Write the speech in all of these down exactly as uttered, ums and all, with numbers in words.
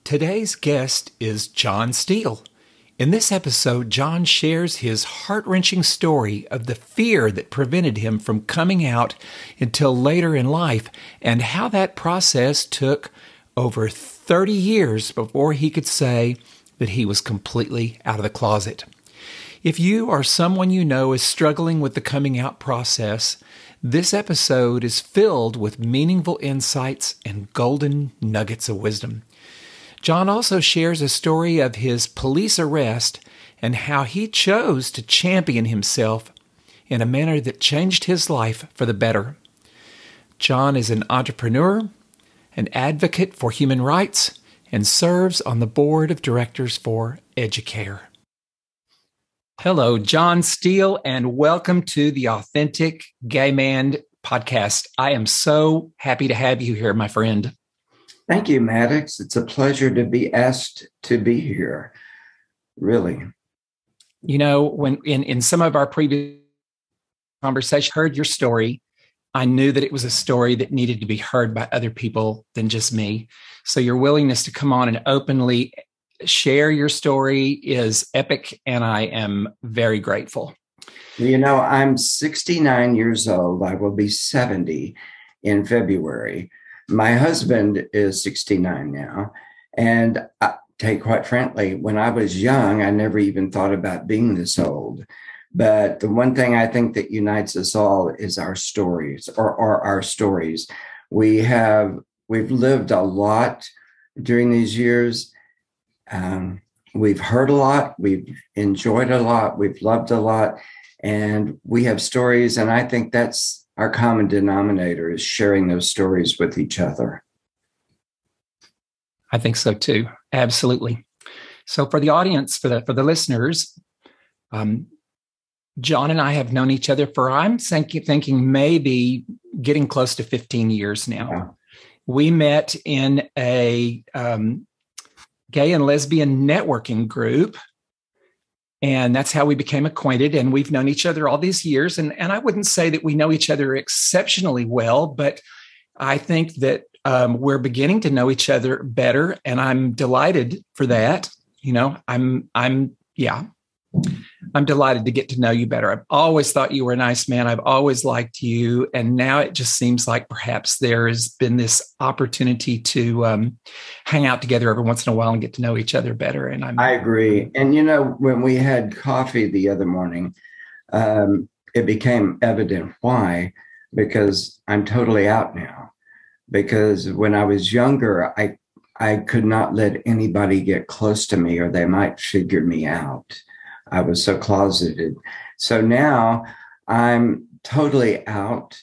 Today's guest is John Steele. In this episode, John shares his heart-wrenching story of the fear that prevented him from coming out until later in life and how that process took over thirty years before he could say that he was completely out of the closet. If you or someone you know is struggling with the coming out process, this episode is filled with meaningful insights and golden nuggets of wisdom. John also shares a story of his police arrest and how he chose to champion himself in a manner that changed his life for the better. John is an entrepreneur, an advocate for human rights, and serves on the board of directors for Educare. Hello, John Steele, and welcome to the Authentic Gay Man podcast. I am so happy to have you here, my friend. Thank you, Maddox. It's a pleasure to be asked to be here. Really. You know, when in, in some of our previous conversations, I heard your story. I knew that it was a story that needed to be heard by other people than just me. So your willingness to come on and openly share your story is epic, and I am very grateful. You know, I'm sixty-nine years old. I will be seventy in February. My husband is sixty-nine now. And I take quite frankly, when I was young, I never even thought about being this old. But the one thing I think that unites us all is our stories or, or our stories. We have, we've lived a lot during these years. Um, we've heard a lot. We've enjoyed a lot. We've loved a lot. And we have stories. And I think that's our common denominator, is sharing those stories with each other. I think so too. Absolutely. So for the audience, for the for the listeners, um, John and I have known each other for, I'm thinking, thinking maybe getting close to fifteen years now. Yeah. We met in a um, gay and lesbian networking group. And that's how we became acquainted. And we've known each other all these years. And, and I wouldn't say that we know each other exceptionally well, but I think that um, we're beginning to know each other better. And I'm delighted for that. You know, I'm, I'm, yeah, I'm delighted to get to know you better. I've always thought you were a nice man. I've always liked you. And now it just seems like perhaps there has been this opportunity to um, hang out together every once in a while and get to know each other better. And I'm, I agree. And, you know, when we had coffee the other morning, um, it became evident why, because I'm totally out now. Because when I was younger, I, I could not let anybody get close to me or they might figure me out. I was so closeted. So now I'm totally out.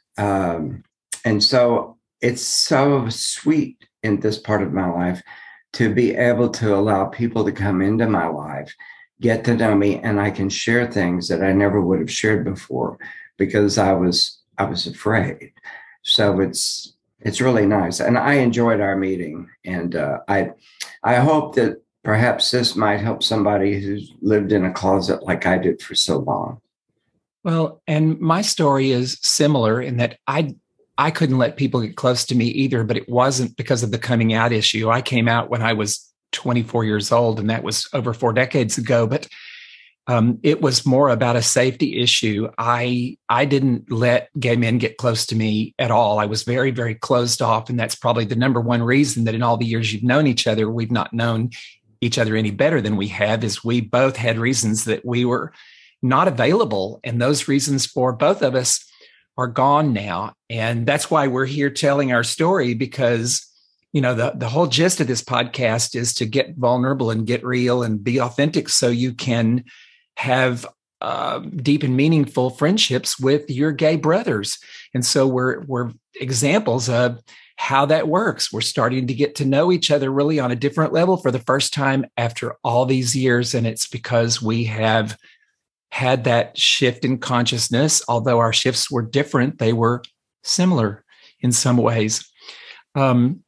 Um, and so it's so sweet in this part of my life to be able to allow people to come into my life, get to know me, and I can share things that I never would have shared before because I was I was afraid. So it's it's really nice. And I enjoyed our meeting. And uh, I I hope that perhaps this might help somebody who's lived in a closet like I did for so long. Well, and my story is similar in that I I couldn't let people get close to me either, but it wasn't because of the coming out issue. I came out when I was twenty-four years old, and that was over four decades ago. But um, it was more about a safety issue. I I didn't let gay men get close to me at all. I was very, very closed off, and that's probably the number one reason that in all the years you've known each other, we've not known each other any better than we have, is we both had reasons that we were not available. And those reasons for both of us are gone now. And that's why we're here telling our story, because, you know, the, the whole gist of this podcast is to get vulnerable and get real and be authentic so you can have uh, deep and meaningful friendships with your gay brothers. And so we're, we're examples of how that works. We're starting to get to know each other really on a different level for the first time after all these years. And it's because we have had that shift in consciousness. Although our shifts were different, they were similar in some ways. Um,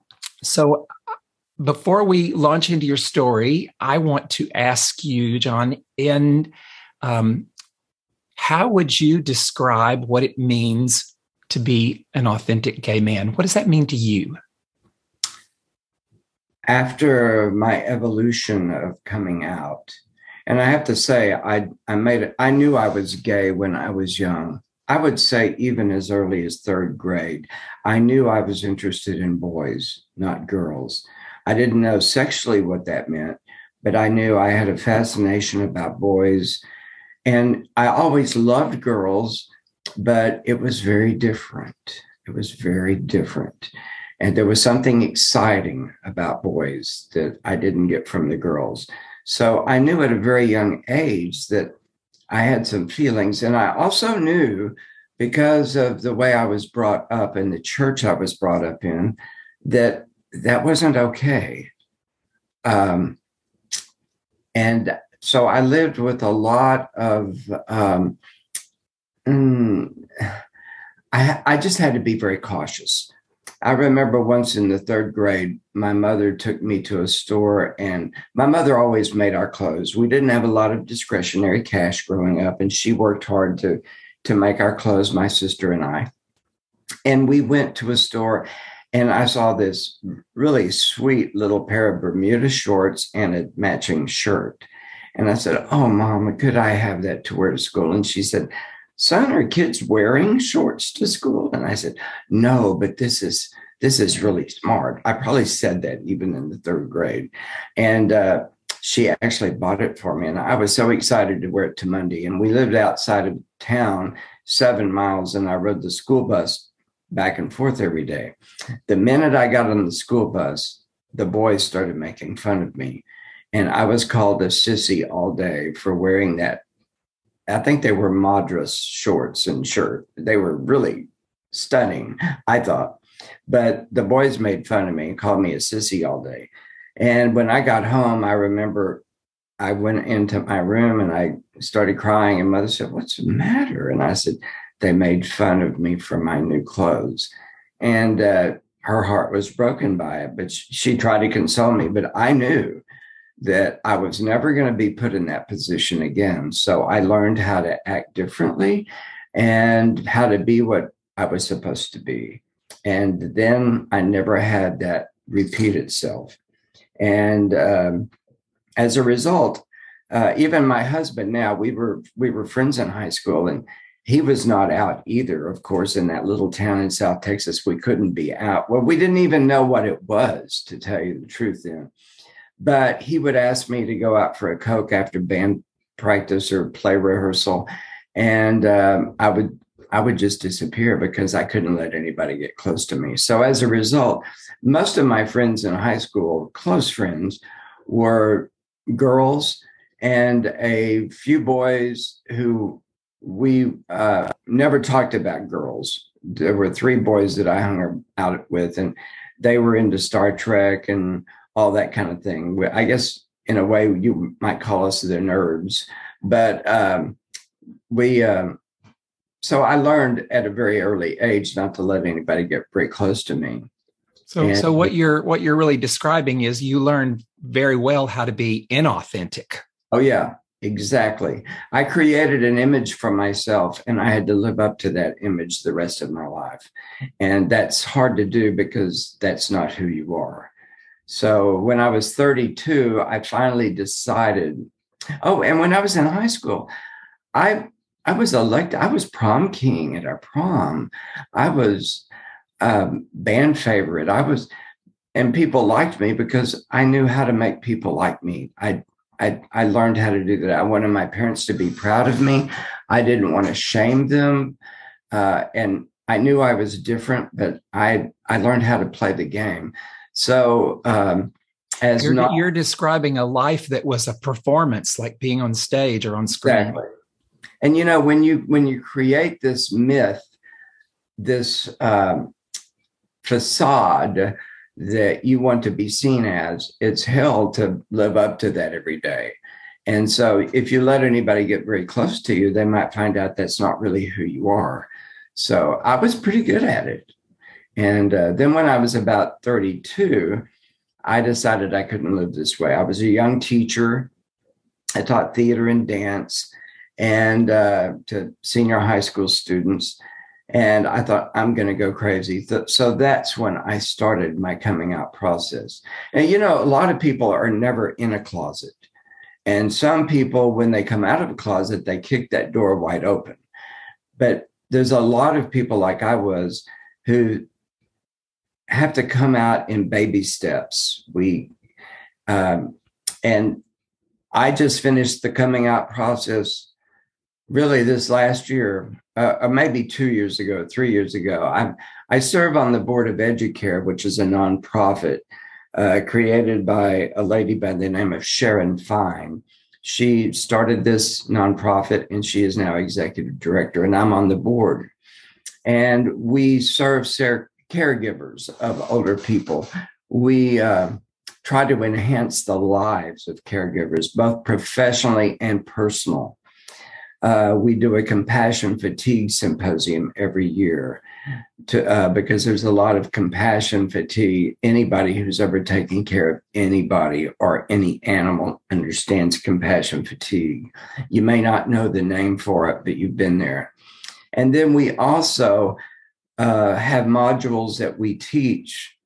so before we launch into your story, I want to ask you, John, in um, how would you describe what it means to be an authentic gay man? What does that mean to you? After my evolution of coming out, and I have to say, I I made it. I knew I was gay when I was young. I would say even as early as third grade, I knew I was interested in boys, not girls. I didn't know sexually what that meant, but I knew I had a fascination about boys. And I always loved girls, but it was very different. It was very different. And there was something exciting about boys that I didn't get from the girls. So I knew at a very young age that I had some feelings. And I also knew, because of the way I was brought up and the church I was brought up in, that that wasn't okay. Um, and so I lived with a lot of, um, mm, I, I just had to be very cautious. I remember once in the third grade, my mother took me to a store, and my mother always made our clothes. We didn't have a lot of discretionary cash growing up, and she worked hard to, to make our clothes, my sister and I. And we went to a store, and I saw this really sweet little pair of Bermuda shorts and a matching shirt. And I said, "Oh, Mama, could I have that to wear to school?" And she said, "Son, are kids wearing shorts to school?" And I said, "No, but this is this is really smart." I probably said that even in the third grade. And uh, she actually bought it for me. And I was so excited to wear it to Monday. And we lived outside of town, seven miles, and I rode the school bus back and forth every day. The minute I got on the school bus, the boys started making fun of me. And I was called a sissy all day for wearing that. I think they were Madras shorts and shirt. They were really stunning, I thought. But the boys made fun of me and called me a sissy all day. And when I got home, I remember I went into my room and I started crying. And Mother said, "What's the matter?" And I said, "They made fun of me for my new clothes." And uh, her heart was broken by it. But she, she tried to console me. But I knew that I was never going to be put in that position again. So I learned how to act differently and how to be what I was supposed to be. And then I never had that repeat itself. And um, as a result, uh, even my husband now, we were we were friends in high school, and he was not out either. Of course, in that little town in South Texas, we couldn't be out. Well, we didn't even know what it was, to tell you the truth then. But he would ask me to go out for a Coke after band practice or play rehearsal. And um, I would I would just disappear because I couldn't let anybody get close to me. So as a result, most of my friends in high school, close friends, were girls and a few boys who we uh, never talked about girls. There were three boys that I hung out with, and they were into Star Trek and all that kind of thing. I guess in a way you might call us the nerds, but um, we, um, so I learned at a very early age not to let anybody get very close to me. So, and, so what you're, what you're really describing is you learned very well how to be inauthentic. Oh yeah, exactly. I created an image for myself, and I had to live up to that image the rest of my life. And that's hard to do because that's not who you are. So when I was thirty-two, I finally decided, oh, and when I was in high school, I I was elected, I was prom king at our prom. I was um, band favorite. I was, and people liked me because I knew how to make people like me. I, I, I learned how to do that. I wanted my parents to be proud of me. I didn't want to shame them. Uh, and I knew I was different, but I, I learned how to play the game. So um, as you're, not, you're describing a life that was a performance, like being on stage or on screen. Exactly. And, you know, when you when you create this myth, this um, facade that you want to be seen as, it's hell to live up to that every day. And so if you let anybody get very close to you, they might find out that's not really who you are. So I was pretty good at it. And uh, then when I was about thirty-two, I decided I couldn't live this way. I was a young teacher. I taught theater and dance and uh, to senior high school students. And I thought, I'm going to go crazy. So that's when I started my coming out process. And, you know, a lot of people are never in a closet. And some people, when they come out of a closet, they kick that door wide open. But there's a lot of people like I was who have to come out in baby steps. We, um, and I just finished the coming out process really this last year, uh, or maybe two years ago, three years ago. I I serve on the board of Educare, which is a nonprofit uh, created by a lady by the name of Sharon Fine. She started this nonprofit and she is now executive director, and I'm on the board. And we serve ser- caregivers of older people. We uh, try to enhance the lives of caregivers, both professionally and personal. Uh, we do a compassion fatigue symposium every year to, uh, because there's a lot of compassion fatigue. Anybody who's ever taken care of anybody or any animal understands compassion fatigue. You may not know the name for it, but you've been there. And then we also uh, have modules that we teach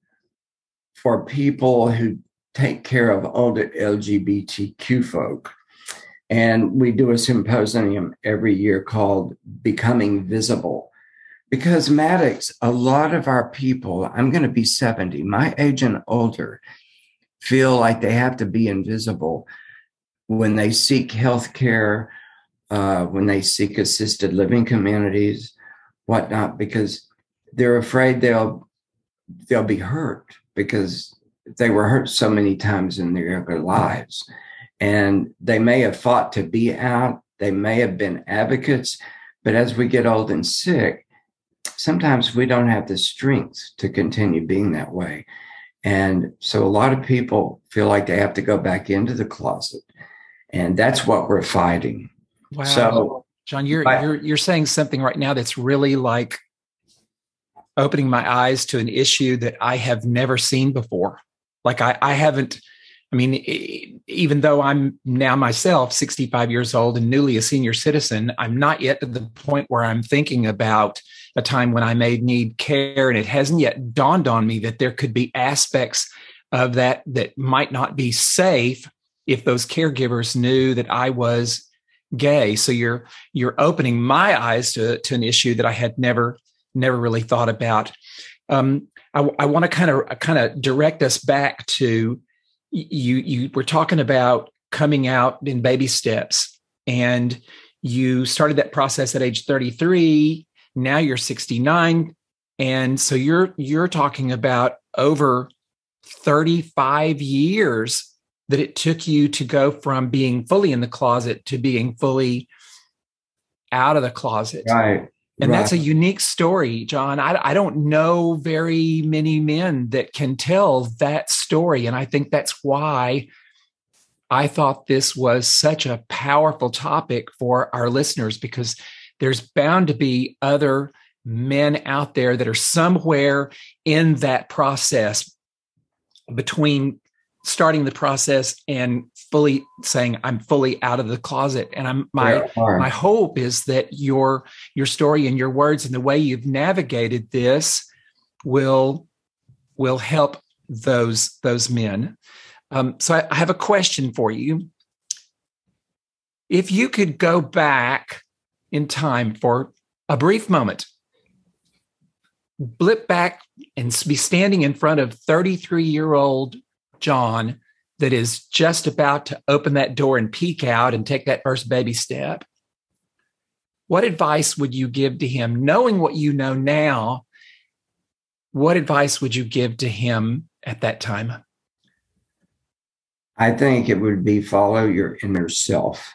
for people who take care of older L G B T Q folk. And we do a symposium every year called Becoming Visible. Because Maddox, a lot of our people, I'm going to be seventy, my age and older, feel like they have to be invisible when they seek healthcare, uh, when they seek assisted living communities, whatnot, because they're afraid they'll they'll be hurt because they were hurt so many times in their younger lives. And they may have fought to be out. They may have been advocates. But as we get old and sick, sometimes we don't have the strength to continue being that way. And so a lot of people feel like they have to go back into the closet. And that's what we're fighting. Wow. So, John, you're I, you're you're saying something right now that's really like opening my eyes to an issue that I have never seen before. Like I, I haven't, I mean, even though I'm now myself sixty-five years old and newly a senior citizen, I'm not yet to the point where I'm thinking about a time when I may need care. And it hasn't yet dawned on me that there could be aspects of that that might not be safe if those caregivers knew that I was gay. So you're you're opening my eyes to, to an issue that I had never never really thought about. Um, I, I want to kind of kind of direct us back to you. You were talking about coming out in baby steps, and you started that process at age thirty-three. Now you're sixty-nine, and so you're you're talking about over thirty-five years that it took you to go from being fully in the closet to being fully out of the closet. Right. And right. that's a unique story, John. I, I don't know very many men that can tell that story. And I think that's why I thought this was such a powerful topic for our listeners, because there's bound to be other men out there that are somewhere in that process between starting the process and fully saying I'm fully out of the closet. And I'm my my hope is that your your story and your words and the way you've navigated this will will help those those men. Um, so I, I have a question for you. If you could go back in time for a brief moment, blip back and be standing in front of thirty-three-year-old John that is just about to open that door and peek out and take that first baby step, what advice would you give to him? Knowing what you know now, what advice would you give to him at that time? I think it would be follow your inner self.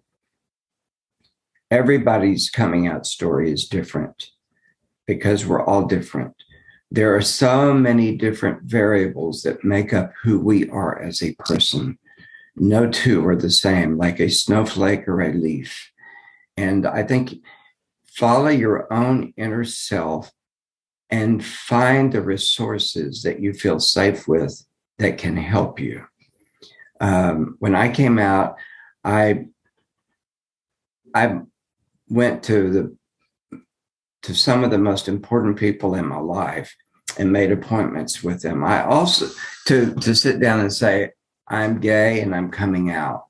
Everybody's coming out story is different because we're all different. There are so many different variables that make up who we are as a person. No two are the same, like a snowflake or a leaf. And I think follow your own inner self and find the resources that you feel safe with that can help you. Um, when I came out, I I went to the to some of the most important people in my life and made appointments with them. I also, to, to sit down and say, I'm gay and I'm coming out.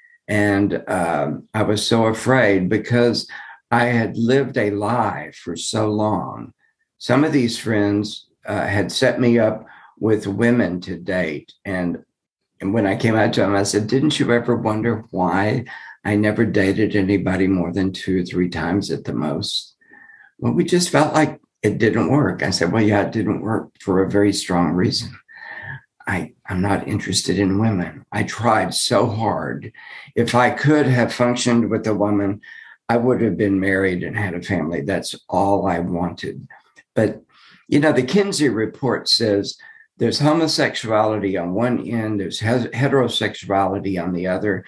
And um, I was so afraid because I had lived a lie for so long. Some of these friends uh, had set me up with women to date. And, and when I came out to them, I said, didn't you ever wonder why I never dated anybody more than two or three times at the most? Well, we just felt like it didn't work. I said, well, yeah, it didn't work for a very strong reason. I, I'm not interested in women. I tried so hard. If I could have functioned with a woman, I would have been married and had a family. That's all I wanted. But, you know, the Kinsey report says there's homosexuality on one end, there's heterosexuality on the other.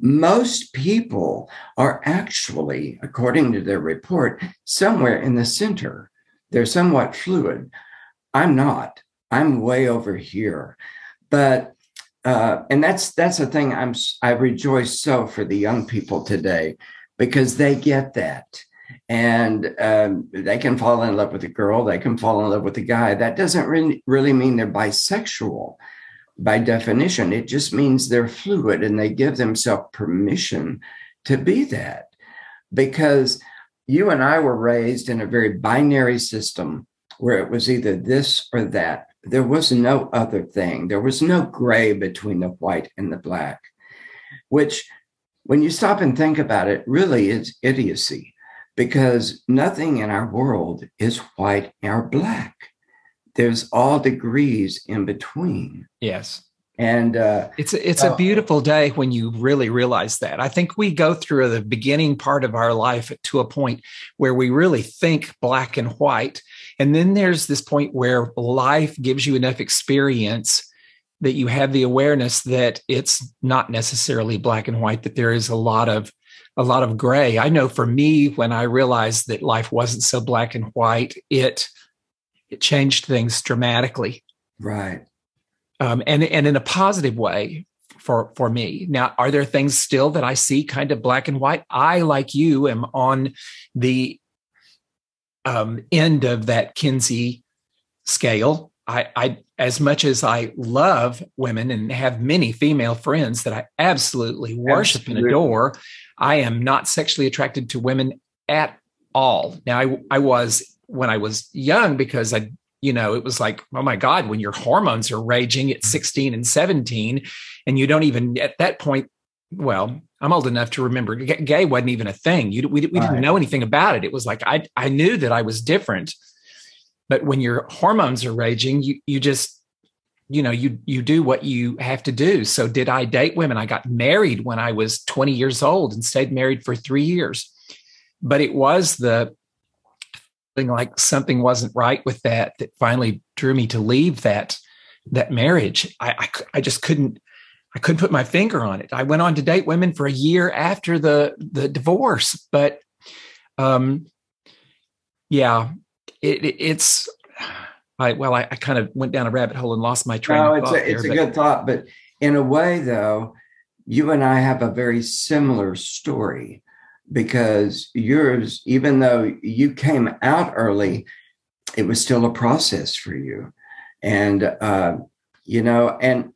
Most people are actually, according to their report, somewhere in the center. They're somewhat fluid. I'm not. I'm way over here. But, uh, and that's that's the thing. I'm I rejoice so for the young people today because they get that. And um, they can fall in love with a girl. They can fall in love with a guy. That doesn't really, really mean they're bisexual by definition. It just means they're fluid and they give themselves permission to be that. Because you and I were raised in a very binary system where it was either this or that. There was no other thing. There was no gray between the white and the black, which when you stop and think about it, really is idiocy. Because nothing in our world is white or black. There's all degrees in between. Yes. And uh, it's a, it's uh, a beautiful day when you really realize that. I think we go through the beginning part of our life to a point where we really think black and white. And then there's this point where life gives you enough experience that you have the awareness that it's not necessarily black and white, that there is a lot of a lot of gray. I know for me, when I realized that life wasn't so black and white, it it changed things dramatically. Right. Um, and, and in a positive way for, for me. Now, are there things still that I see kind of black and white? I, like you, am on the um, end of that Kinsey scale. I, I, as much as I love women and have many female friends that I absolutely worship absolutely. and adore, I am not sexually attracted to women at all. Now, I, I was when I was young because I, you know, it was like, oh my God, when your hormones are raging at sixteen and seventeen, and you don't even at that point, well, I'm old enough to remember gay wasn't even a thing. You, we, we didn't know anything about it. It was like, I, I knew that I was different. But when your hormones are raging, you you just, you know, you you do what you have to do. So did I date women? I got married when I was twenty years old and stayed married for three years. But it was the feeling like something wasn't right with that that finally drew me to leave that that marriage. I, I, I just couldn't I couldn't put my finger on it. I went on to date women for a year after the the divorce, but um, yeah. It, it, it's, I, well, I, I kind of went down a rabbit hole and lost my train no, of it's thought. A, it's there, a but. good thought, but in a way, though, you and I have a very similar story because yours, even though you came out early, it was still a process for you. And, uh, you know, and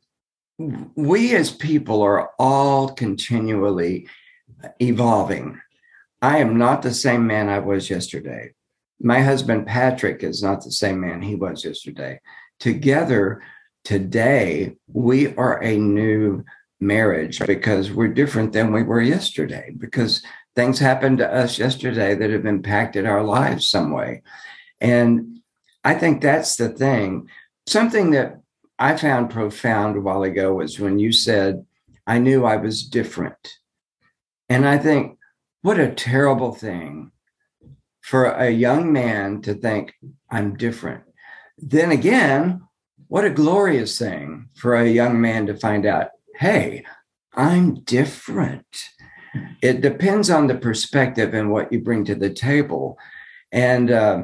we as people are all continually evolving. I am not the same man I was yesterday. My husband, Patrick, is not the same man he was yesterday. Together, today, we are a new marriage because we're different than we were yesterday, because things happened to us yesterday that have impacted our lives some way. And I think that's the thing. Something that I found profound a while ago was when you said, I knew I was different. And I think, what a terrible thing for a young man to think I'm different. Then again, what a glorious thing for a young man to find out, hey, I'm different. It depends on the perspective and what you bring to the table. And uh,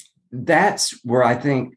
that's where I think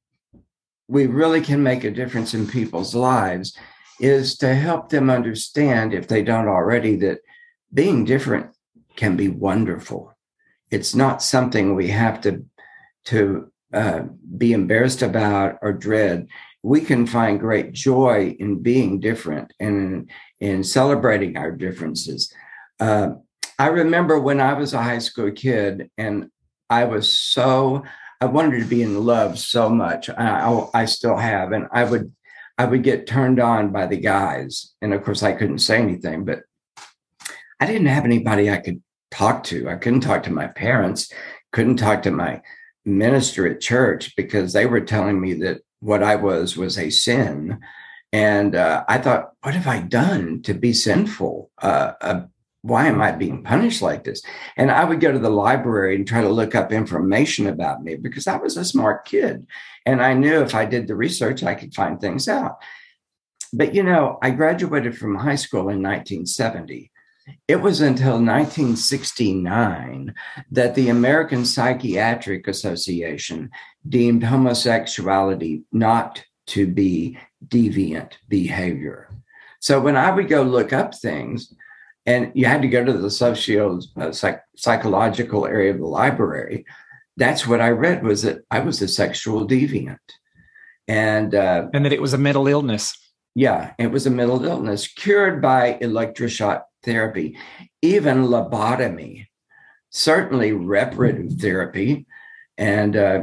we really can make a difference in people's lives, is to help them understand, if they don't already, that being different can be wonderful. it's not something we have to, to uh, be embarrassed about or dread. We can find great joy in being different and in, in celebrating our differences. Uh, I remember when I was a high school kid and I was so, I wanted to be in love so much. I, I still have. And I would, I would get turned on by the guys. And of course I couldn't say anything, but I didn't have anybody I could talk to. I couldn't talk to my parents, couldn't talk to my minister at church because they were telling me that what I was was a sin. And uh, I thought, what have I done to be sinful? Uh, uh, why am I being punished like this? And I would go to the library and try to look up information about me because I was a smart kid. And I knew if I did the research, I could find things out. But, you know, I graduated from high school in nineteen seventy. It was until nineteen sixty-nine that the American Psychiatric Association deemed homosexuality not to be deviant behavior. So when I would go look up things, and you had to go to the socio uh, psych, psychological area of the library, that's what I read, was that I was a sexual deviant. And uh, and that it was a mental illness. Yeah, it was a mental illness cured by electroshock therapy, even lobotomy, certainly reparative therapy. And, uh,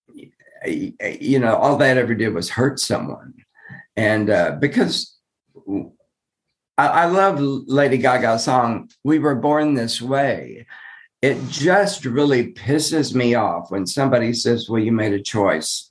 you know, all that ever did was hurt someone. And uh, because I, I love Lady Gaga's song, "We Were Born This Way." It just really pisses me off when somebody says, well, you made a choice.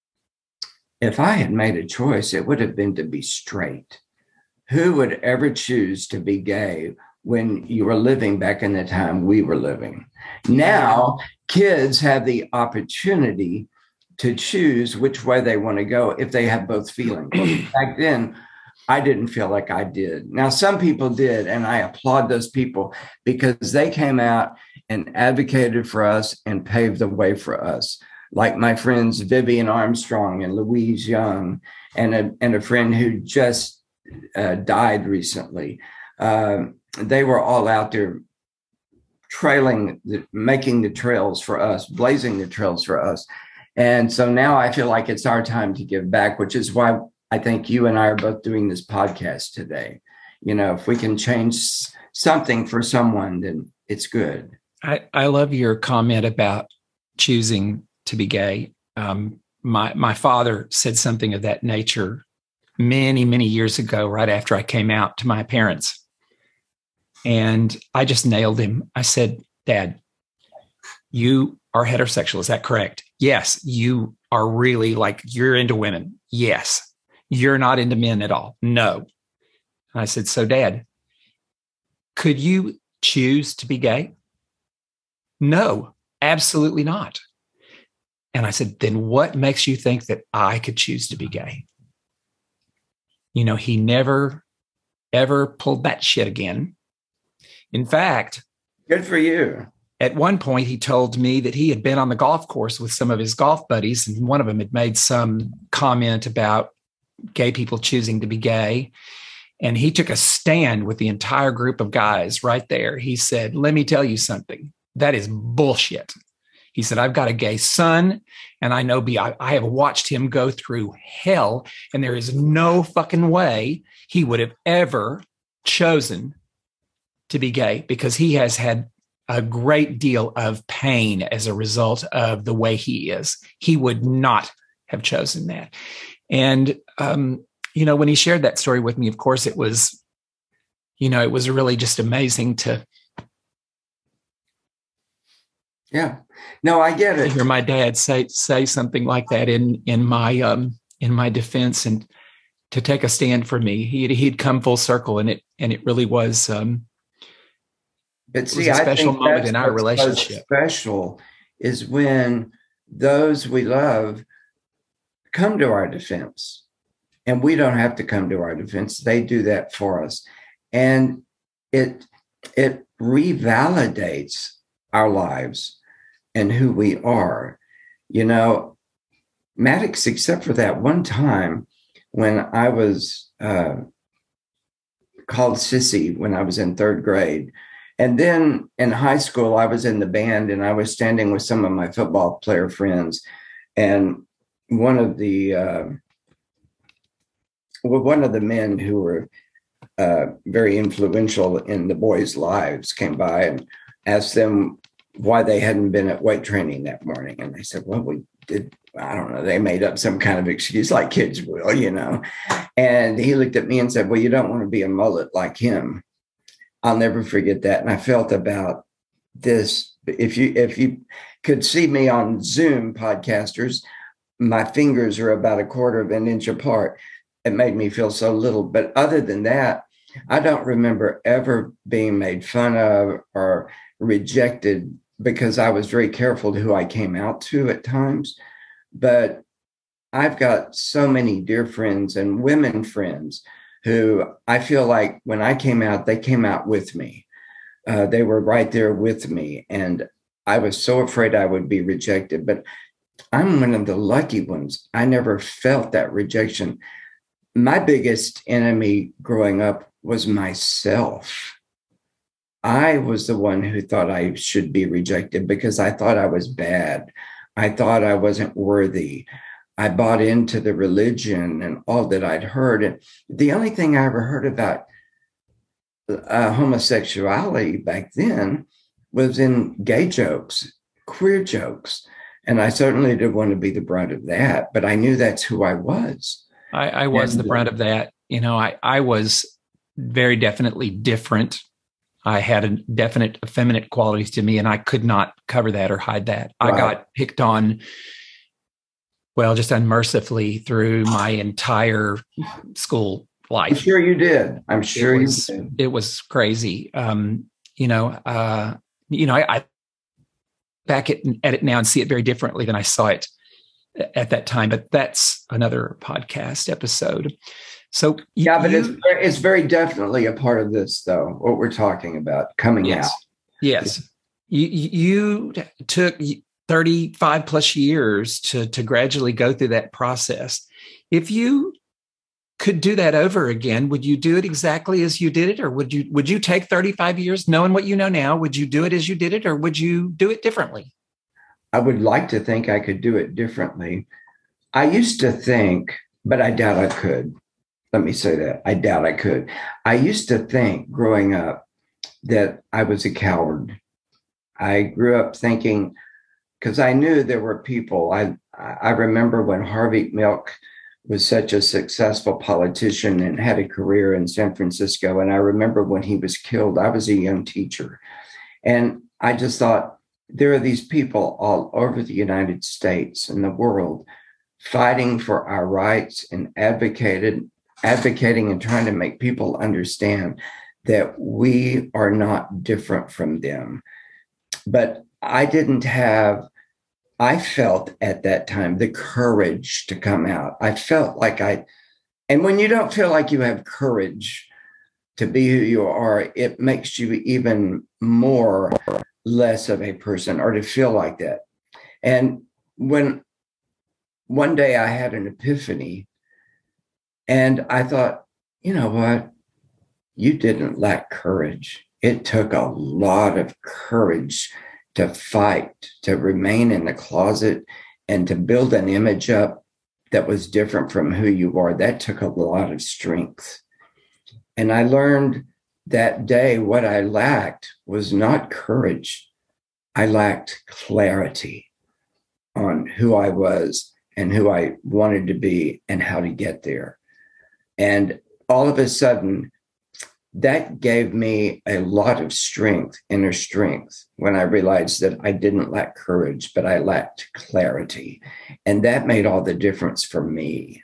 If I had made a choice, it would have been to be straight. Who would ever choose to be gay when you were living back in the time we were living? Now, kids have the opportunity to choose which way they want to go if they have both feelings. Back then, I didn't feel like I did. Now, some people did, and I applaud those people because they came out and advocated for us and paved the way for us. Like my friends Vivian Armstrong and Louise Young, and a, and a friend who just Uh, died recently. Uh, they were all out there trailing, the, making the trails for us, blazing the trails for us. And so now I feel like it's our time to give back, which is why I think you and I are both doing this podcast today. You know, if we can change something for someone, then it's good. I, I love your comment about choosing to be gay. Um, my my father said something of that nature many, many years ago, right after I came out to my parents. And I just nailed him. I said, Dad, you are heterosexual. Is that correct? Yes. You are really like, you're into women. Yes. You're not into men at all. No. And I said, so Dad, could you choose to be gay? No, absolutely not. And I said, then what makes you think that I could choose to be gay? You know, he never, ever pulled that shit again. In fact, good for you. At one point, he told me that he had been on the golf course with some of his golf buddies, and one of them had made some comment about gay people choosing to be gay. And he took a stand with the entire group of guys right there. He said, let me tell you something. That is bullshit. He said, I've got a gay son, and I know I, I have watched him go through hell, and there is no fucking way he would have ever chosen to be gay because he has had a great deal of pain as a result of the way he is. He would not have chosen that. And, um, you know, when he shared that story with me, of course, it was, you know, it was really just amazing to Yeah, no, I get it. To hear my dad say say something like that in in my um in my defense, and to take a stand for me. He'd he'd come full circle, and it and it really was. Um, but it see, was a special I think moment in our relationship. Special is when those we love come to our defense, and we don't have to come to our defense. They do that for us, and it it revalidates our lives and who we are. You know, Maddox, except for that one time when I was uh, called sissy when I was in third grade, And then in high school, I was in the band and I was standing with some of my football player friends. And one of the, uh, well, one of the men who were uh, very influential in the boys' lives came by and asked them why they hadn't been at weight training that morning. And they said, well, we did, I don't know, they made up some kind of excuse like kids will, you know. And he looked at me and said, well, you don't want to be a mullet like him. I'll never forget that. And I felt about this. If you if you could see me on Zoom, podcasters, my fingers are about a quarter of an inch apart. It made me feel so little. But other than that, I don't remember ever being made fun of or rejected because I was very careful to who I came out to at times. But I've got so many dear friends and women friends who I feel like when I came out, they came out with me. Uh, they were right there with me. And I was so afraid I would be rejected. But I'm one of the lucky ones. I never felt that rejection. My biggest enemy growing up was myself. I was the one who thought I should be rejected because I thought I was bad. I thought I wasn't worthy. I bought into the religion and all that I'd heard. And the only thing I ever heard about uh, homosexuality back then was in gay jokes, queer jokes. And I certainly didn't want to be the brunt of that, but I knew that's who I was. I, I was and, the brunt of that. You know, I, I was very definitely different. I had a definite effeminate qualities to me, and I could not cover that or hide that. Right. I got picked on, well, just unmercifully through my entire school life. I'm sure you did. I'm sure it was, you did. It was crazy. Um, you know, uh, you know, I, I back at, at it now and see it very differently than I saw it at that time. But that's another podcast episode. So you, yeah, but you, it's it's very definitely a part of this, though. What we're talking about coming yes, out. Yes, you you took thirty-five plus years to to gradually go through that process. If you could do that over again, would you do it exactly as you did it, or would you would you take thirty-five years, knowing what you know now? Would you do it as you did it, or would you do it differently? I would like to think I could do it differently. I used to think, but I doubt I could. Let me say that. I doubt I could. I used to think growing up that I was a coward. I grew up thinking, because I knew there were people. I I remember when Harvey Milk was such a successful politician and had a career in San Francisco. And I remember when he was killed, I was a young teacher. And I just thought, there are these people all over the United States and the world fighting for our rights and advocated, advocating and trying to make people understand that we are not different from them. But I didn't have, I felt at that time the courage to come out. I felt like I, and when you don't feel like you have courage to be who you are, it makes you even more less of a person, or to feel like that. And when one day I had an epiphany and I thought, you know what? You didn't lack courage. It took a lot of courage to fight, to remain in the closet, and to build an image up that was different from who you are. That took a lot of strength. And I learned that day what I lacked was not courage. I lacked clarity on who I was and who I wanted to be and how to get there. And all of a sudden, that gave me a lot of strength, inner strength, when I realized that I didn't lack courage, but I lacked clarity. And that made all the difference for me.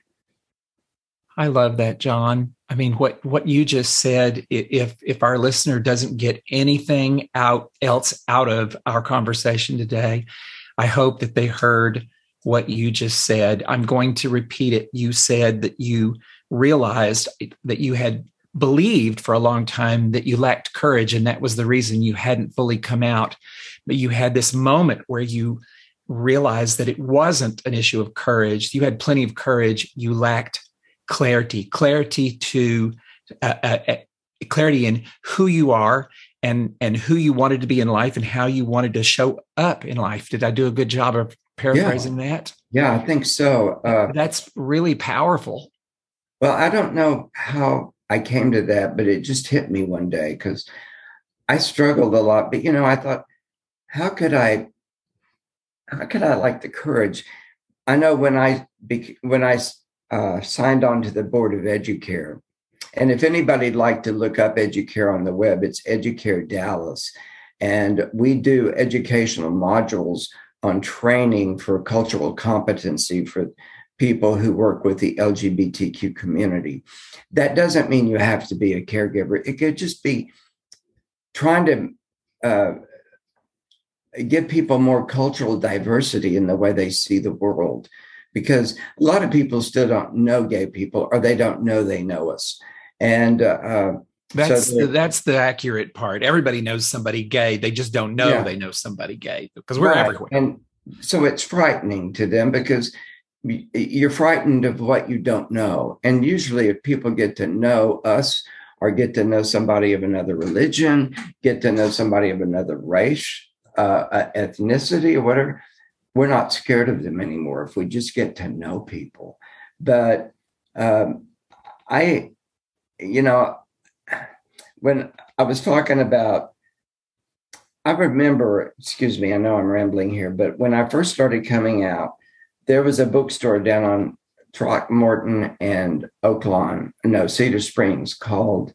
I love that, John. I mean, what, what you just said, if if our listener doesn't get anything out else out of our conversation today, I hope that they heard what you just said. I'm going to repeat it. You said that you realized that you had believed for a long time that you lacked courage, and that was the reason you hadn't fully come out. But you had this moment where you realized that it wasn't an issue of courage. You had plenty of courage. You lacked clarity, clarity to uh, uh, clarity in who you are and and who you wanted to be in life and how you wanted to show up in life. Did I do a good job of paraphrasing Yeah. that? Yeah, I think so. Uh, That's really powerful. well, I don't know how I came to that, but it just hit me one day because I struggled a lot. But, you know, I thought, how could I, how could I like the courage? I know when I, bec- when I uh, signed on to the board of Educare, and if anybody'd like to look up Educare on the web, it's Educare Dallas. And we do educational modules on training for cultural competency for people who work with the L G B T Q community. That doesn't mean you have to be a caregiver. It could just be trying to uh, give people more cultural diversity in the way they see the world. Because a lot of people still don't know gay people, or they don't know they know us. And uh, That's so the, that's the accurate part. Everybody knows somebody gay. They just don't know yeah, they know somebody gay because we're right. everywhere. And so it's frightening to them because you're frightened of what you don't know. And usually if people get to know us or get to know somebody of another religion, get to know somebody of another race, uh, ethnicity or whatever, we're not scared of them anymore if we just get to know people. But um, I, you know, when I was talking about, I remember, excuse me, I know I'm rambling here, but when I first started coming out, there was a bookstore down on Throckmorton and Oaklawn, no, Cedar Springs, called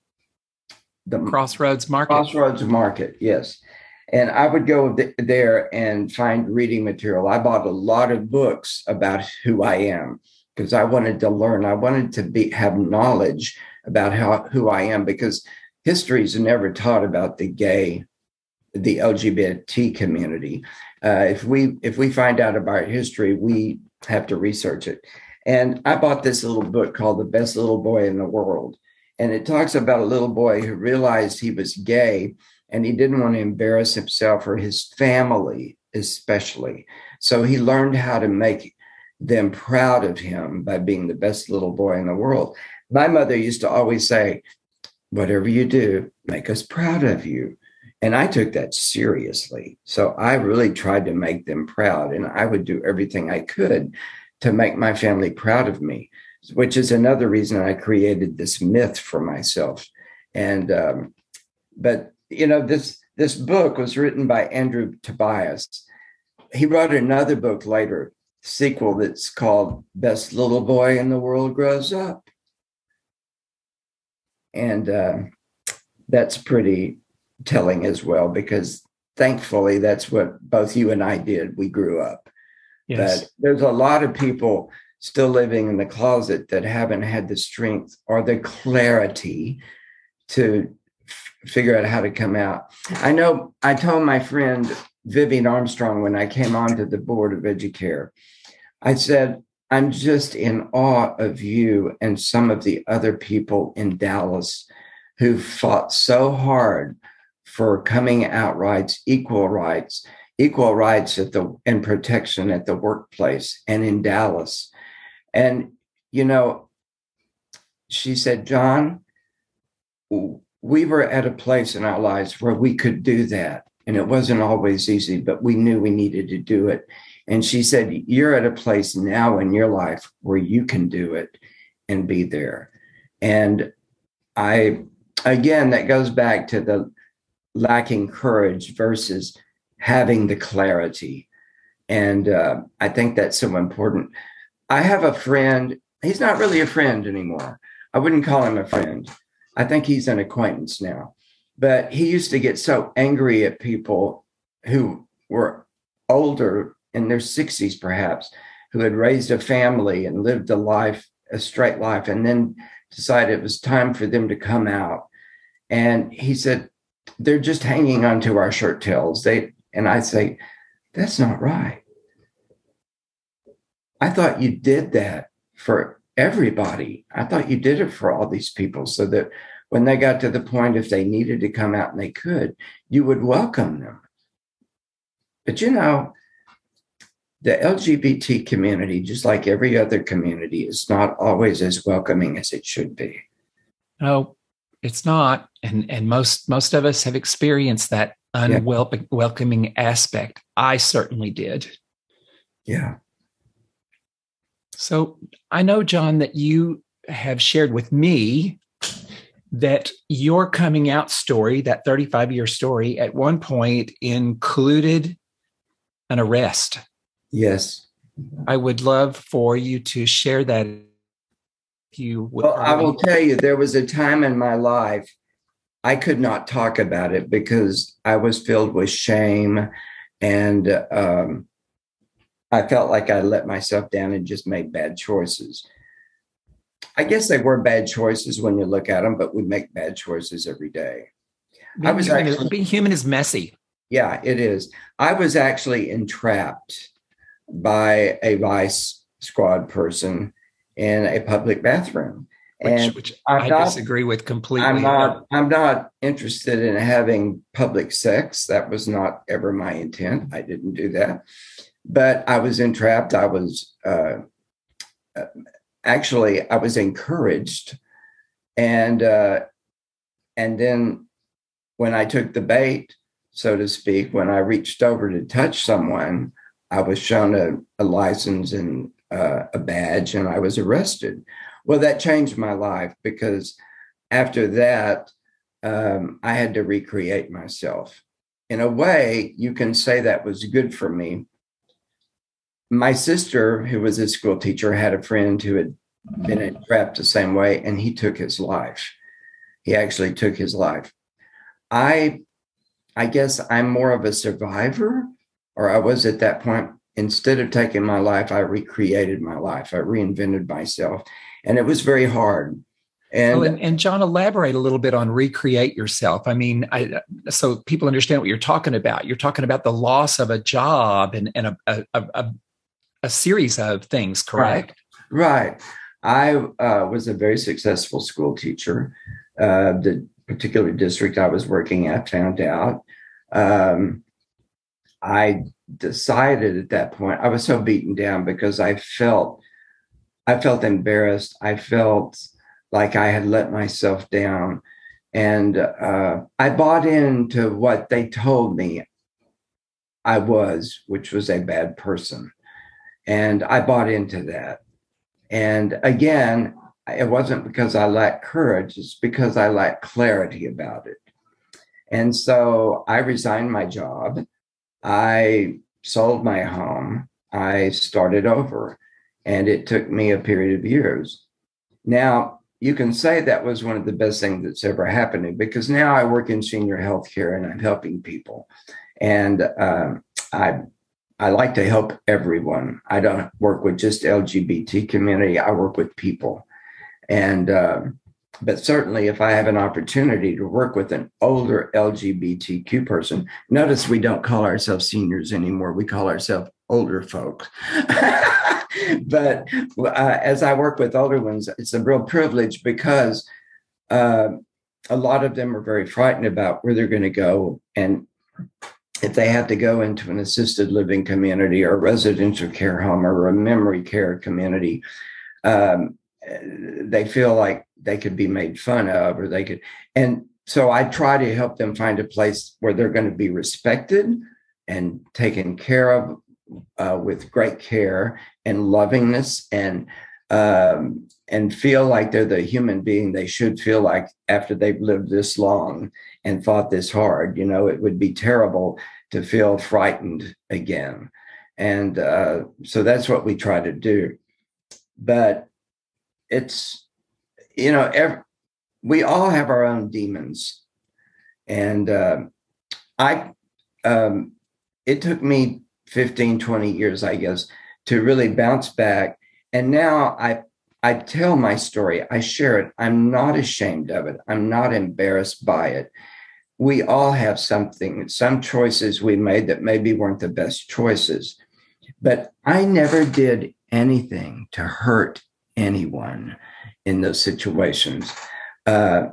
the Crossroads Market. Crossroads Market, yes. And I would go th- there and find reading material. I bought a lot of books about who I am because I wanted to learn. I wanted to be have knowledge about how who I am, because history is never taught about the gay, the L G B T community. Uh, if we if we find out about history, we have to research it. And I bought this little book called The Best Little Boy in the World. And it talks about a little boy who realized he was gay and he didn't want to embarrass himself or his family, especially. So he learned how to make them proud of him by being the best little boy in the world. My mother used to always say, whatever you do, make us proud of you. And I took that seriously. So I really tried to make them proud. And I would do everything I could to make my family proud of me, which is another reason I created this myth for myself. And, um, but, you know, this, this book was written by Andrew Tobias. He wrote another book later, sequel, that's called Best Little Boy in the World Grows Up. And uh, that's pretty telling as well, because thankfully that's what both you and I did. We grew up. Yes. But there's a lot of people still living in the closet that haven't had the strength or the clarity to f- figure out how to come out. I know I told my friend Vivian Armstrong when I came onto the board of Educare, I said, I'm just in awe of you and some of the other people in Dallas who fought so hard for coming out rights, equal rights, equal rights at the and protection at the workplace and in Dallas. And, you know, she said, John, we were at a place in our lives where we could do that. And it wasn't always easy, but we knew we needed to do it. And she said, you're at a place now in your life where you can do it and be there. And I, again, that goes back to the lacking courage versus having the clarity. And uh, I think that's so important. I have a friend. He's not really a friend anymore. I wouldn't call him a friend. I think he's an acquaintance now. But he used to get so angry at people who were older, in their sixties perhaps, who had raised a family and lived a life, a straight life, and then decided it was time for them to come out. And he said, they're just hanging onto our shirt tails. They and I say, that's not right. I thought you did that for everybody. I thought you did it for all these people so that when they got to the point, if they needed to come out and they could, you would welcome them. But, you know, the L G B T community, just like every other community, is not always as welcoming as it should be. Oh, It's not. And and most most of us have experienced that Yeah. unwelcoming aspect. I certainly did. Yeah. So I know, John, that you have shared with me that your coming out story, that thirty-five year story, at one point included an arrest. Yes. I would love for you to share that. You would. Well, I will tell you, there was a time in my life I could not talk about it because I was filled with shame, and um, I felt like I let myself down and just made bad choices. I guess they were bad choices when you look at them, but we make bad choices every day. Being I was human, actually, being human is messy. yeah, it is. I was actually entrapped by a vice squad person in a public bathroom. And Which, which I'm I not, disagree with completely. I'm not, I'm not interested in having public sex. That was not ever my intent. I didn't do that. But I was entrapped. I was uh, actually, I was encouraged. And uh, and then when I took the bait, so to speak, when I reached over to touch someone, I was shown a, a license and uh, a badge, and I was arrested. Well, that changed my life because after that, um, I had to recreate myself. In a way, you can say that was good for me. My sister, who was a school teacher, had a friend who had been entrapped the same way, and he took his life. He actually took his life. I, I guess I'm more of a survivor, or I was at that point. Instead of taking my life, I recreated my life. I reinvented myself, and it was very hard. And, well, and, and John, elaborate a little bit on recreate yourself. I mean, I, so people understand what you're talking about. You're talking about the loss of a job and, and a, a, a, a series of things, correct? Right. right. I uh, was a very successful school teacher. Uh, the particular district I was working at found out. Um, I decided at that point, I was so beaten down because I felt, I felt embarrassed. I felt like I had let myself down. And uh, I bought into what they told me I was, which was a bad person. And I bought into that. And again, it wasn't because I lacked courage, it's because I lacked clarity about it. And so I resigned my job. I sold my home. I started over, and it took me a period of years. Now, you can say that was one of the best things that's ever happened to me, because now I work in senior health care and I'm helping people. And um, I I like to help everyone. I don't work with just L G B T community. I work with people. And, uh, but certainly if I have an opportunity to work with an older L G B T Q person, notice we don't call ourselves seniors anymore. We call ourselves older folk. But uh, as I work with older ones, it's a real privilege because uh, a lot of them are very frightened about where they're going to go. And if they have to go into an assisted living community or a residential care home or a memory care community, um, they feel like they could be made fun of, or they could. And so I try to help them find a place where they're going to be respected and taken care of uh, with great care and lovingness, and um, and feel like they're the human being they should feel like after they've lived this long and fought this hard. You know, it would be terrible to feel frightened again. And uh, so that's what we try to do. But it's, you know, every, we all have our own demons. And uh, I, um, it took me fifteen, twenty years, I guess, to really bounce back. And now I, I tell my story, I share it. I'm not ashamed of it. I'm not embarrassed by it. We all have something, some choices we made that maybe weren't the best choices, but I never did anything to hurt anyone in those situations. Uh,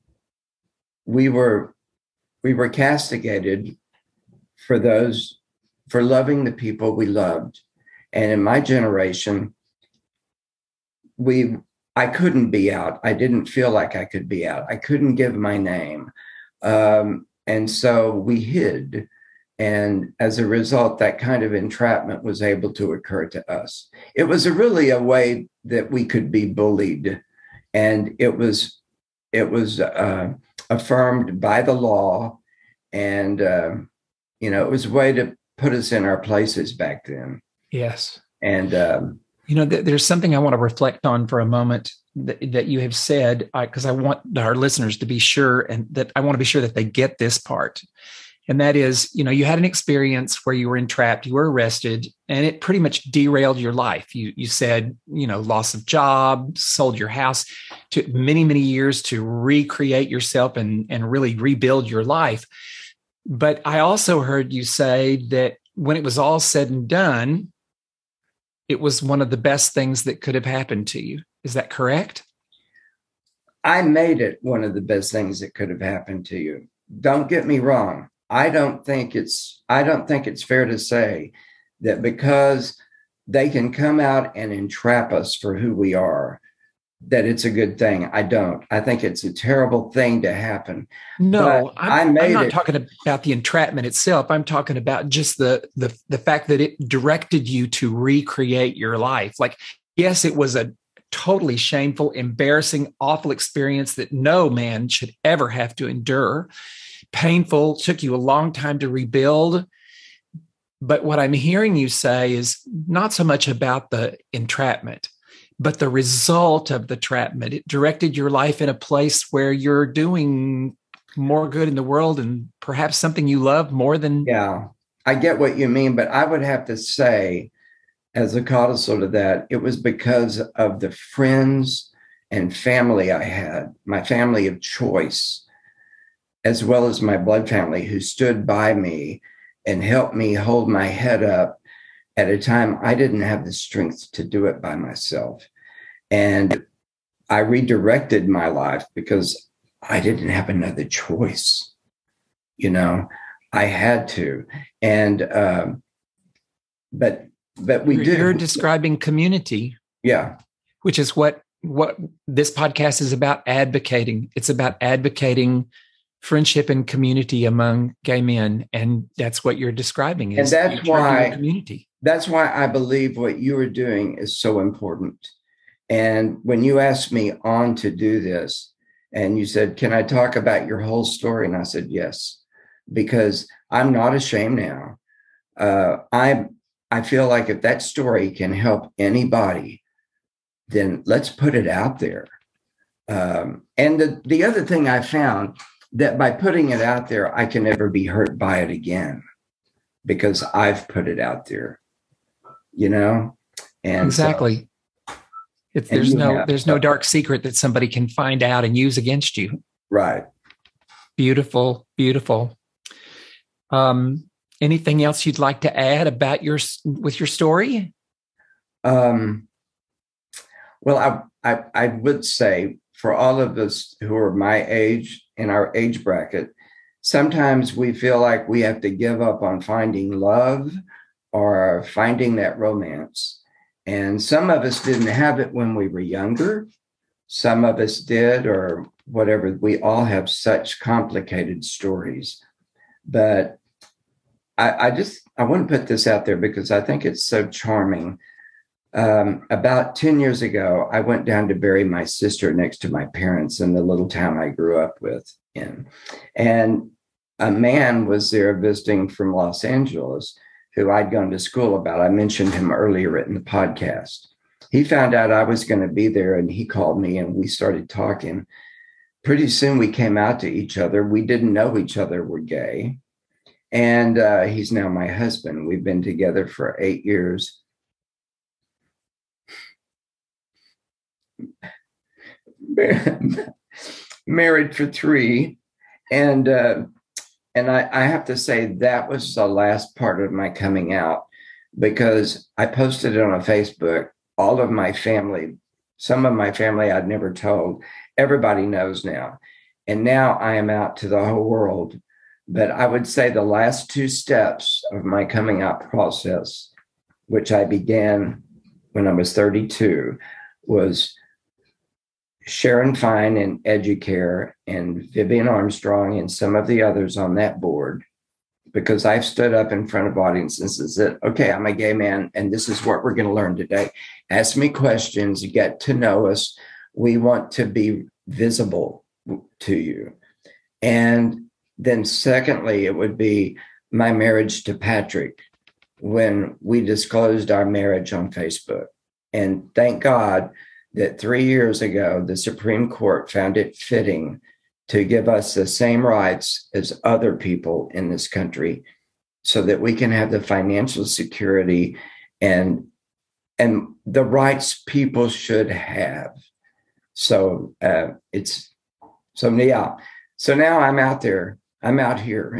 we were, we were castigated for those, for loving the people we loved. And in my generation, we I couldn't be out. I didn't feel like I could be out. I couldn't give my name. Um, and so we hid. And as a result, that kind of entrapment was able to occur to us. It was a really a way that we could be bullied. And it was, it was uh, affirmed by the law. And, uh, you know, it was a way to put us in our places back then. Yes. And, um, you know, th- there's something I want to reflect on for a moment that, that you have said, because I, I want our listeners to be sure, and that I want to be sure that they get this part. And that is, you know, you had an experience where you were entrapped, you were arrested, and it pretty much derailed your life. You you said, you know, loss of job, sold your house, took many, many years to recreate yourself and, and really rebuild your life. But I also heard you say that when it was all said and done, it was one of the best things that could have happened to you. Is that correct? I made it one of the best things that could have happened to you. Don't get me wrong. I don't think it's I don't think it's fair to say that because they can come out and entrap us for who we are, that it's a good thing. I don't. I think it's a terrible thing to happen. No, I'm, I'm not it, talking about the entrapment itself. I'm talking about just the, the the fact that it directed you to recreate your life. Like, yes, it was a totally shameful, embarrassing, awful experience that no man should ever have to endure. Painful, took you a long time to rebuild. But what I'm hearing you say is not so much about the entrapment, but the result of the entrapment. It directed your life in a place where you're doing more good in the world and perhaps something you love more than. Yeah, I get what you mean, but I would have to say, as a codicil to that, it was because of the friends and family I had, my family of choice, as well as my blood family, who stood by me and helped me hold my head up at a time I didn't have the strength to do it by myself. And I redirected my life because I didn't have another choice. You know, I had to. And, um, but, but we you're, did. You're describing community. Yeah. Which is what, what this podcast is about, advocating. It's about advocating friendship and community among gay men. And that's what you're describing. Is and that's why, community. That's why I believe what you are doing is so important. And when you asked me on to do this and you said, can I talk about your whole story? And I said, yes, because I'm not ashamed now. Uh, I, I feel like if that story can help anybody, then let's put it out there. Um, and the, the other thing I found, that by putting it out there, I can never be hurt by it again because I've put it out there, you know? And exactly. So, it's, there's no, have, there's no dark secret that somebody can find out and use against you. Right. Beautiful, beautiful. Um, anything else you'd like to add about your, with your story? Um, well, I, I, I would say for all of us who are my age, in our age bracket, sometimes we feel like we have to give up on finding love or finding that romance. And some of us didn't have it when we were younger. Some of us did, or whatever. We all have such complicated stories. But I, I just, I want to put this out there because I think it's so charming. Um, about ten years ago, I went down to bury my sister next to my parents in the little town I grew up with in. And a man was there visiting from Los Angeles who I'd gone to school about. I mentioned him earlier in the podcast. He found out I was going to be there and he called me and we started talking. Pretty soon we came out to each other. We didn't know each other were gay. And uh, he's now my husband. We've been together for eight years. Married for three. And uh, and I, I have to say that was the last part of my coming out because I posted it on Facebook. All of my family, some of my family I'd never told, everybody knows now. And now I am out to the whole world. But I would say the last two steps of my coming out process, which I began when I was thirty-two, was Sharon Fine and Educare and Vivian Armstrong and some of the others on that board, because I've stood up in front of audiences and said, okay, I'm a gay man, and this is what we're going to learn today. Ask me questions, get to know us. We want to be visible to you. And then secondly, it would be my marriage to Patrick when we disclosed our marriage on Facebook. And thank God that three years ago, the Supreme Court found it fitting to give us the same rights as other people in this country so that we can have the financial security and, and the rights people should have. So uh, it's, so yeah. So now I'm out there. I'm out here.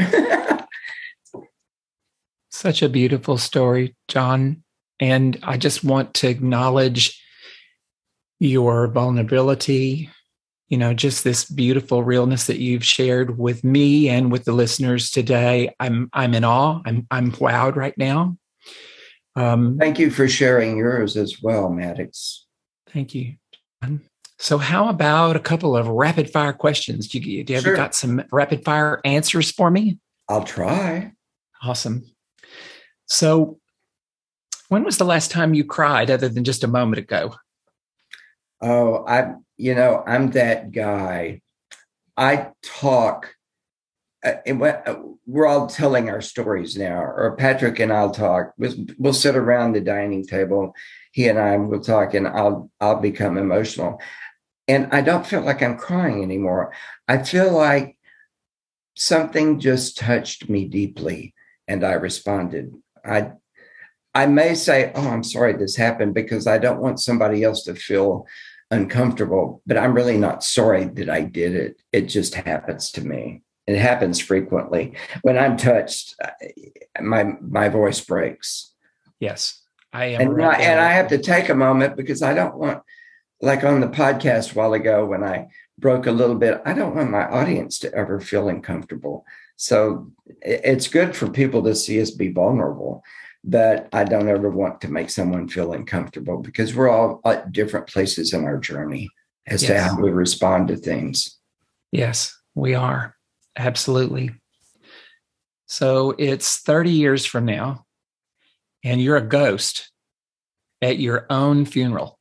Such a beautiful story, John. And I just want to acknowledge your vulnerability, you know, just this beautiful realness that you've shared with me and with the listeners today. I'm I'm in awe. I'm I'm wowed right now. Um, Thank you for sharing yours as well, Maddox. Thank you, John. So how about a couple of rapid fire questions? Do you, do you Sure. have got some rapid fire answers for me? I'll try. Awesome. So when was the last time you cried other than just a moment ago? Oh, I, you know, I'm that guy. I talk, uh, and we're all telling our stories now, or Patrick and I'll talk. We'll, we'll sit around the dining table. He and I will talk, and I'll, I'll become emotional. And I don't feel like I'm crying anymore. I feel like something just touched me deeply, and I responded. I, I may say, oh, I'm sorry this happened, because I don't want somebody else to feel uncomfortable, but I'm really not sorry that I did it. It just happens to me. It happens frequently. When I'm touched, my my voice breaks. Yes, I am. And, right I, and I have to take a moment, because I don't want, like on the podcast a while ago when I broke a little bit, I don't want my audience to ever feel uncomfortable. So it's good for people to see us be vulnerable, but I don't ever want to make someone feel uncomfortable, because we're all at different places in our journey as Yes. to how we respond to things. Yes, we are. Absolutely. So it's thirty years from now, and you're a ghost at your own funeral.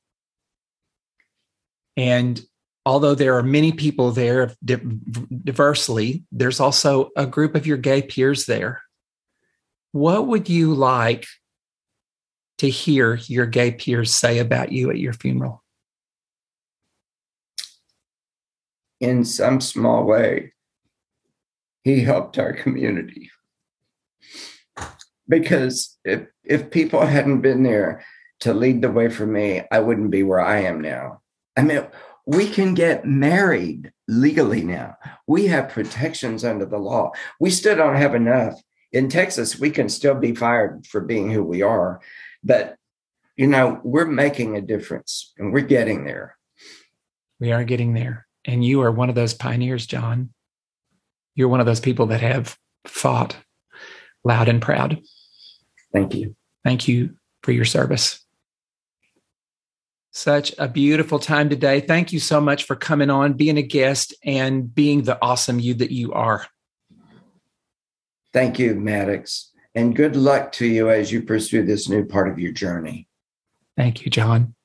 And although there are many people there diversely, there's also a group of your gay peers there. What would you like to hear your gay peers say about you at your funeral? In some small way, he helped our community. Because if, if people hadn't been there to lead the way for me, I wouldn't be where I am now. I mean, we can get married legally now. We have protections under the law. We still don't have enough. In Texas, we can still be fired for being who we are. But, you know, we're making a difference, and we're getting there. We are getting there. And you are one of those pioneers, John. You're one of those people that have fought loud and proud. Thank you. Thank you for your service. Such a beautiful time today. Thank you so much for coming on, being a guest, and being the awesome you that you are. Thank you, Maddox. And good luck to you as you pursue this new part of your journey. Thank you, John.